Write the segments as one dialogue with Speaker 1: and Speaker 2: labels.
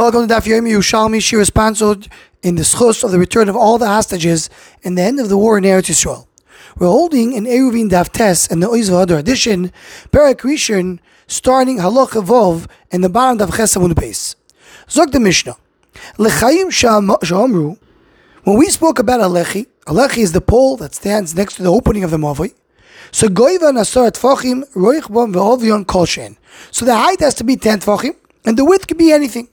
Speaker 1: Welcome to Daf Yomi Yerushalmi. She sponsored in the schus of the return of all the hostages and the end of the war in Eretz Yisrael. We're holding an Eruvin Daf Tes and the Oiz V'Hadar edition, Perek Rishon, starting Halacha Vov and the bottom of Ches Amud Beis. Zog the Mishnah. Lechayim Sha'amru. When we spoke about a lechi is the pole that stands next to the opening of the mavoi. So goiva nasar tfachim roich bom ve'ovion kolshen. So the height has to be 10 tfachim and the width can be anything.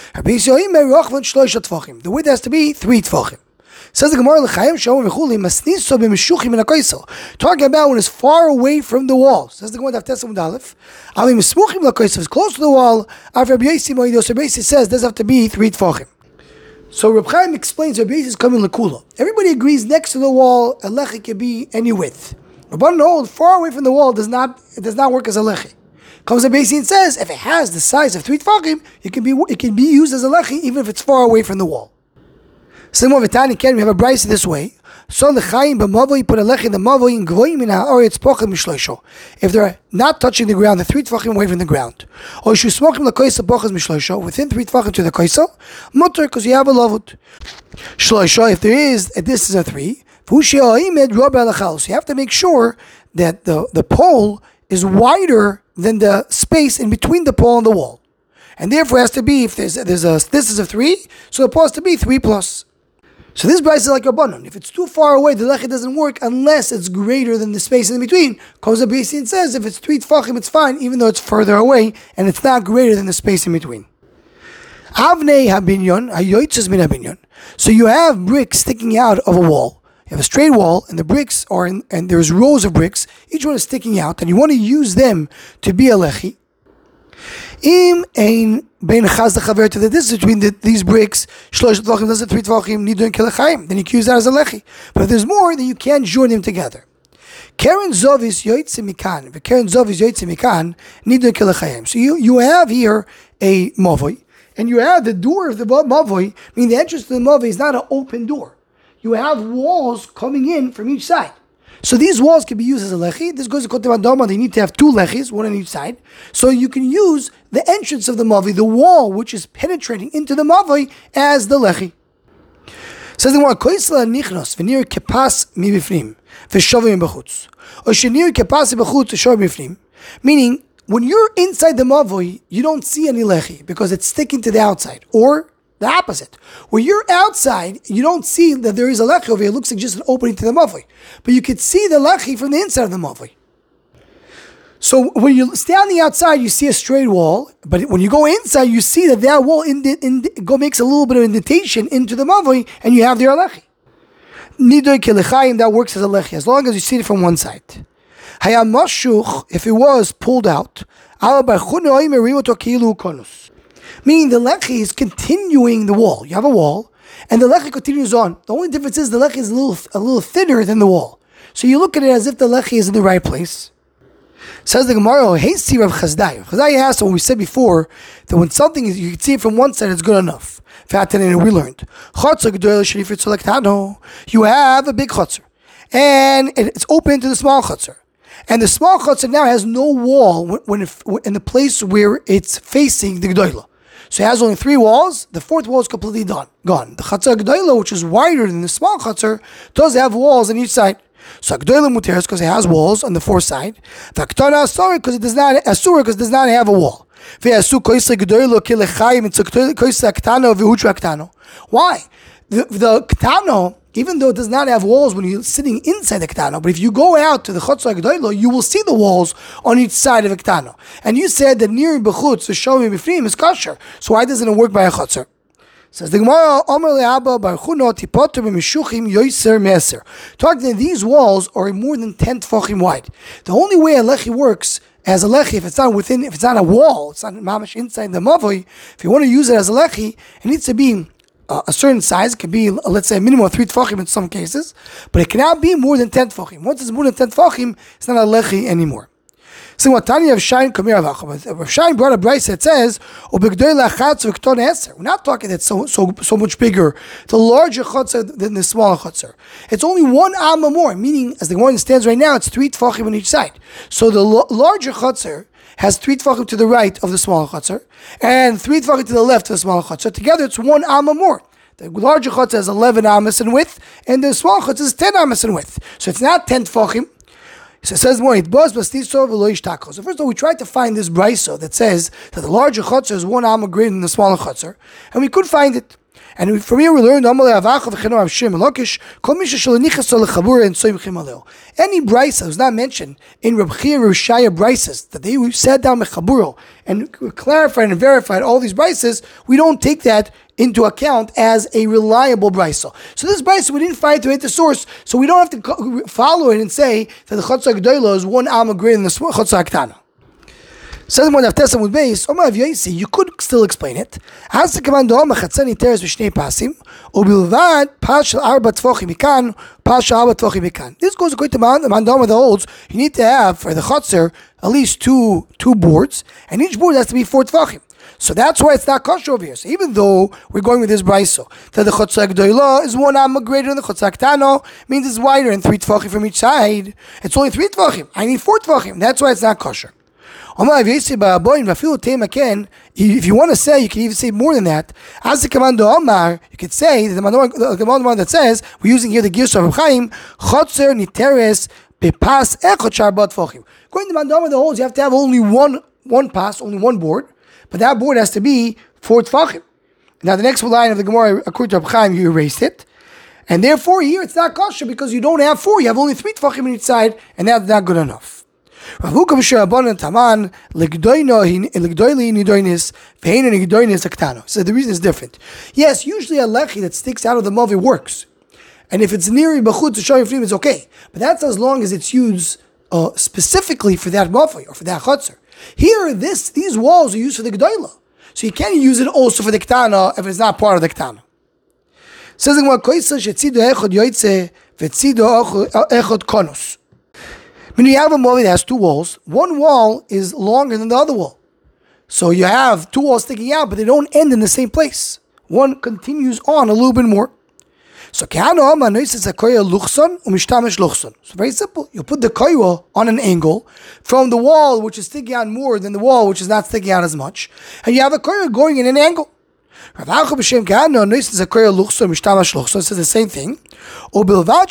Speaker 1: The width has to be 3 tfachim. Says the Gemara, talking about when it's far away from the wall. Says the Gemara, if it's close to the wall, says does have to be 3 tfachim. So Reb Chaim explains Rabbi Yossi is coming lekula. Everybody agrees next to the wall a lechi can be any width. Rabbanan hold far away from the wall does not work as a lechi. Comes the Beis Din and says if it has the size of 3 tfachim, it can be used as a lechi even if it's far away from the wall. Similar Vitani we have a brayse this way. So lechayim b'mavoi, put a lechi in the mavoi in gvoim in ha'aretz pochim mishloisho. If they're not touching the ground, the 3 tfachim away from the ground. Or you smokim lekoisa pochim mishloisho within 3 tfachim to the koisa mutter because you have a lavut. Shloisho, if there is a distance of 3, so you have to make sure that the pole is wider than the space in between the pole and the wall. And therefore it has to be, if there's a distance of 3, so the pole has to be 3 plus. So this brayse is like Rabbanan. If it's too far away, the lechi doesn't work unless it's greater than the space in between. Because the Beis Din says if it's 3 tfachim, it's fine, even though it's further away and it's not greater than the space in between. Avnei habinyon, hayotzes min habinyon. So you have bricks sticking out of a wall. You have a straight wall, and the bricks are and there's rows of bricks. Each one is sticking out, and you want to use them to be a lechi. Im ein ben chaz lechaver, to the distance between these bricks, shlosh tvachim, does it 3 tvachim, nidun kelechayim. Then you can use that as a lechi. But if there's more, then you can't join them together. Keren zovis yoytze mikan, v'keren zovis yoytze mikan, nidun kelechayim. So you have here a mavoi, and you have the door of the mavoi, meaning the entrance to the mavoi is not an open door. You have walls coming in from each side. So these walls can be used as a lechi. This goes to Kotev Adama, they need to have 2 lechis, one on each side. So you can use the entrance of the mavoi, the wall which is penetrating into the mavoi, as the lechi. Says the Gemara, Koisla nichnos v'nir kepas mi bifnim v'shovim b'chutz, or shenir kepas b'chutz v'shovim b'fnim. Meaning, when you're inside the mavoi, you don't see any lechi because it's sticking to the outside. Or the opposite. When you're outside, you don't see that there is a lechi over here. It looks like just an opening to the mavoi. But you can see the lechi from the inside of the mavoi. So when you stay on the outside, you see a straight wall. But when you go inside, you see that wall makes a little bit of indentation into the mavoi, and you have the lechi. Nidoy kelechayim, that works as a lechi, as long as you see it from one side. Hayam mashuch, if it was pulled out, meaning the lechi is continuing the wall. You have a wall, and the lechi continues on. The only difference is the lechi is a little thinner than the wall. So you look at it as if the lechi is in the right place. Says the Gemara, hey, see Rav Chazdai. Chazdai asked what we said before, that when something is, you can see it from one side, it's good enough. And we learned, you have a big chutzner, and it's open to the small chutzner. And the small chutzner now has no wall in the place where it's facing the G'dayla. So it has only 3 walls. The 4th wall is completely gone. The Chatzar G'dayla, which is wider than the small Chatzar, does have walls on each side. So G'dayla Muteres, because it has walls on the 4th side. V'Aktana Asur, because it does not have a wall. V'Asu Koisa G'dayla Kilechayim, it's Koisa Aktano V'Hutra Aktano. Why? The Ktano, even though it does not have walls when you're sitting inside the Ktano, but if you go out to the Chatzar G'dayla, you will see the walls on each side of the Ktano. And you said that near B'chutz, the Shovim B'fnim, is kosher. So why doesn't it work by a Chatzar? Says the Gemara, Omer le'Abba Baruchuno tipoter b'mishuchim yoyser meser. Talking that these walls are more than 10 tfachim wide. The only way a lechi works as a lechi, if it's not a wall, it's not mamash inside the mavoi, if you want to use it as a lechi, it needs to be a certain size. It can be, let's say, a minimum of 3 tfachim in some cases, but it cannot be more than 10 tfachim. Once it's more than 10 tfachim, it's not a lechi anymore. So what Tanya of Shine Kamir Rav Shine brought a brayse that says, we're not talking that so much bigger, the larger chutzah than the smaller chutzah. It's only 1 amma more, meaning as the one stands right now, it's 3 tfachim on each side. So the larger chutzah has 3 tefachim to the right of the smaller chutzner, and 3 tefachim to the left of the smaller chutzner. Together, it's 1 amma more. The larger chutzner has 11 amas in width, and the smaller chutzner is 10 amas in width. So it's not 10 tefachim. So it says more. So first of all, we tried to find this brayso that says that the larger chutzner is 1 amma greater than the smaller chutzner, and we could find it. And from here we learned any brisa was not mentioned in Reb Chia Rushaya brises that they sat down mechaburo and clarified and verified all these brises. We don't take that into account as a reliable brisa. So this brisa we didn't find to hit the source, so we don't have to follow it and say that the chutzah gdoila is 1 amma greater than the chutzah ktana. Says more Taftesim with base. Omar Avyaisi, you could still explain it. Has the command of Machatzani teres v'shnei pasim, ubilvad pashal arba tfochim mikan, pashal arba tfochim mikan. This goes according to Mandama that holds you need to have for the chotzer at least two boards, and each board has to be 4 tefachim. So that's why it's not kosher over here. So even though we're going with this brayso that the chutzah gdoila is 1 amma greater than the chutzah ktano, means it's wider and 3 tefachim from each side. It's only 3 tefachim. I need 4 tefachim. That's why it's not kosher. If you want to say, you can even say more than that. As the command of Omar, you could say that the command that says we're using here the Girsa of Chaim, Chotzer niteres bepas echot sharbat fochim. According to the Mandama that holds, you have to have only one pass, only one board, but that board has to be 4 tefachim. Now the next line of the Gemara, according to Reb Chaim, you erased it, and therefore here it's not kosher because you don't have 4, you have only 3 tefachim on each side, and that's not good enough. So the reason is different. Yes, usually a lechi that sticks out of the mavi works, and if it's near bachut to show your it's okay. But that's as long as it's used specifically for that mavi or for that chutzner. Here, these walls are used for the gedola, so you can't use it also for the ktana if it's not part of the ktana. Says the Gemara, when you have a mavi that has 2 walls, one wall is longer than the other wall. So you have 2 walls sticking out, but they don't end in the same place. One continues on a little bit more. So very simple. You put the koywa on an angle from the wall which is sticking out more than the wall which is not sticking out as much, and you have a koywa going in an angle. Rav Acha b'Shem Kahana notices a koyer luchson mishtamash luchson. It says the same thing. But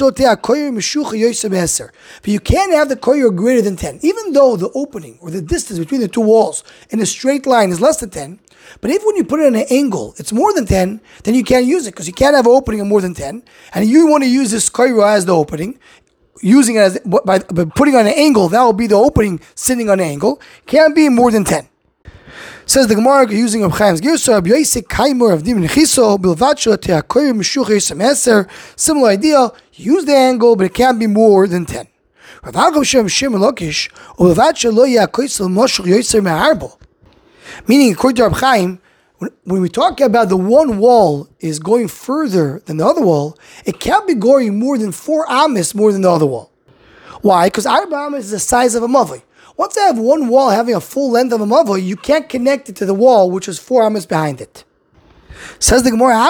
Speaker 1: you can't have the koyer greater than 10, even though the opening or the distance between the 2 walls in a straight line is less than 10. But if when you put it at an angle, it's more than 10, then you can't use it because you can't have an opening of more than 10. And you want to use this koyer as the opening, using it as by putting on an angle. That will be the opening sitting on an angle. Can't be more than 10. Says the Gemara using Reb Chaim's Girsa, Reb Yosef Kaimur of Dimin Chiso, Bilvacho Teakoyer Mishuch Yosem Eser. Similar idea, use the angle, but it can't be more than 10. Rav Acha Shem Shem Elokish, Bilvacho Lo Yakoisel Moshuch Yosem Me'arbo. Meaning, according to Reb Chaim, when we talk about the one wall is going further than the other wall, it can't be going more than 4 amas more than the other wall. Why? Because Arba amas is the size of a mavi. Once I have one wall having a full length of a mavo, you can't connect it to the wall which is 4 amas behind it. Says the Gemara,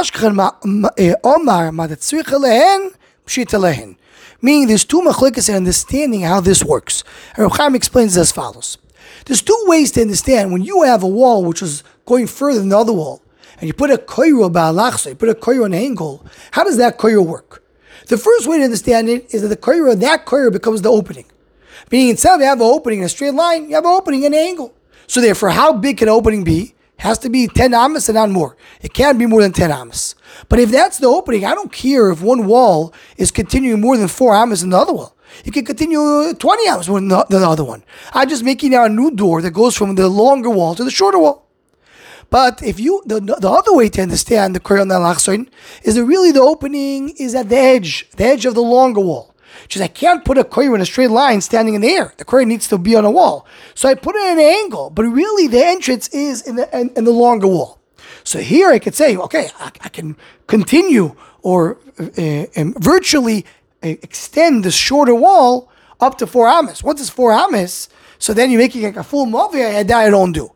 Speaker 1: meaning there's 2 machlokas in understanding how this works. And Reb Chaim explains as follows. There's 2 ways to understand when you have a wall which is going further than the other wall, and you put a koyro ba'alachsa, you put a koyro on an angle. How does that koyro work? The first way to understand it is that that koyro becomes the opening. Meaning instead of having an opening in a straight line, you have an opening in an angle. So therefore, how big can an opening be? It has to be 10 amas and not more. It can't be more than 10 amas. But if that's the opening, I don't care if one wall is continuing more than 4 amas than the other wall. You can continue 20 amas more than the other one. I'm just making now a new door that goes from the longer wall to the shorter wall. But if the other way to understand the Koyer on the Lachsoin is that really the opening is at the edge of the longer wall. Because I can't put a koyer in a straight line standing in the air. The koyer needs to be on a wall. So I put it at an angle, but really the entrance is in the longer wall. So here I could say, okay, I can continue or virtually extend the shorter wall up to 4 amas. Once it's 4 amas, so then you're making like a full mavi, that I don't do.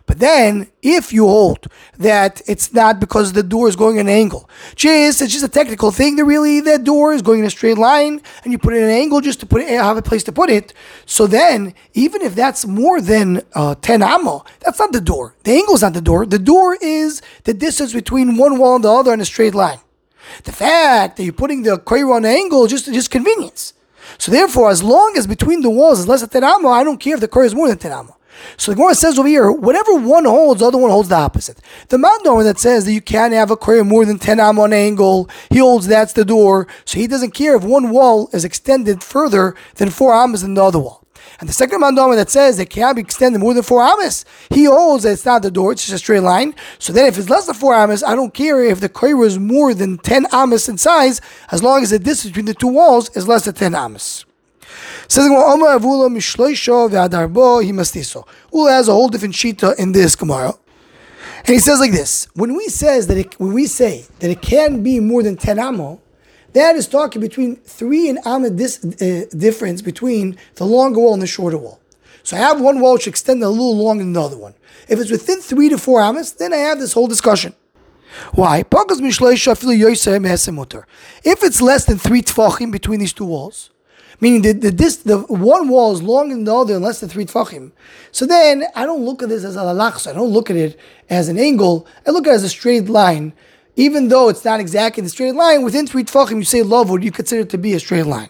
Speaker 1: But then, if you hold that it's not because the door is going at an angle, it's just a technical thing, that door is going in a straight line, and you put it in an angle just to have a place to put it. So then, even if that's more than 10 amo, that's not the door. The angle is not the door. The door is the distance between one wall and the other in a straight line. The fact that you're putting the koira on an angle is just convenience. So therefore, as long as between the walls is less than 10 amo, I don't care if the koira is more than 10 amo. So the Gemara says over here, whatever one holds, the other one holds the opposite. The Mandor that says that you can't have a koira more than 10 amo on an angle, he holds that's the door, so he doesn't care if one wall is extended further than 4 amos in the other wall. And the second Mandor that says they can't be extended more than 4 amos, he holds that it's not the door, it's just a straight line. So then if it's less than 4 amos, I don't care if the koira is more than 10 amos in size, as long as the distance between the two walls is less than 10 amos. Says Ula has a whole different shita in this Gemara, and he says like this: when we say that it can be more than 10 amo, that is talking between 3 and amo difference between the longer wall and the shorter wall. So I have one wall which extends a little longer than the other one. If it's within 3 to 4 amos, then I have this whole discussion. Why? If it's less than 3 tfachim between these two walls, meaning the one wall is longer than the other and less than 3 tfachim, so then I don't look at this as a lalachs. I don't look at it as an angle. I look at it as a straight line. Even though it's not exactly the straight line, within 3 tfachim you say lavud, you consider it to be a straight line.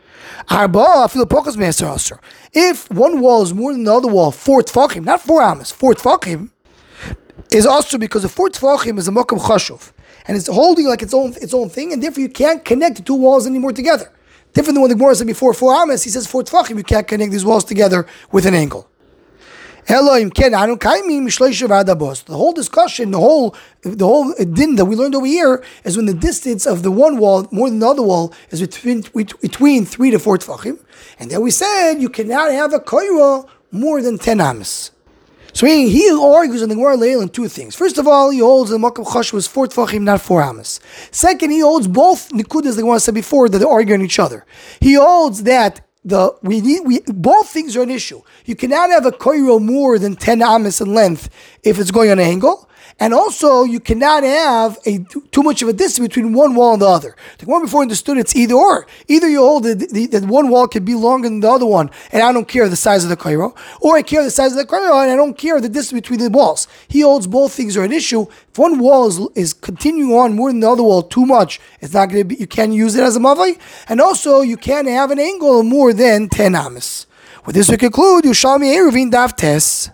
Speaker 1: If one wall is more than the other wall, 4 tfachim, not 4 amos, 4 tfachim, is also because the 4 tfachim is a makam chashuv, and it's holding like its own thing, and therefore you can't connect the two walls anymore together. Different than what the Gemara said before, 4 amos, he says 4 tfachim, you can't connect these walls together with an angle. The whole discussion, the whole din that we learned over here is when the distance of the one wall more than the other wall is between 3 to 4 tfachim, and then we said you cannot have a koira more than 10 amos. So he argues in the Gemara Leil in 2 things. First of all, he holds the makam chash was 4 tfachim, not 4 amos. Second, he holds both nikudas the Gemara said before that they argue on each other. He holds that both things are an issue. You cannot have a koiro more than 10 amos in length if it's going on an angle, and also you cannot have too much of a distance between one wall and the other. The one before understood it's either or. Either you hold that one wall can be longer than the other one, and I don't care the size of the koiro, or I care the size of the koiro and I don't care the distance between the walls. He holds both things are an issue. If one wall is continuing on more than the other wall too much, it's not going to be. You can't use it as a mavai, and also you can't have an angle more than 10 amos. With this we conclude Yerushalmi Eruvin Daf Tes.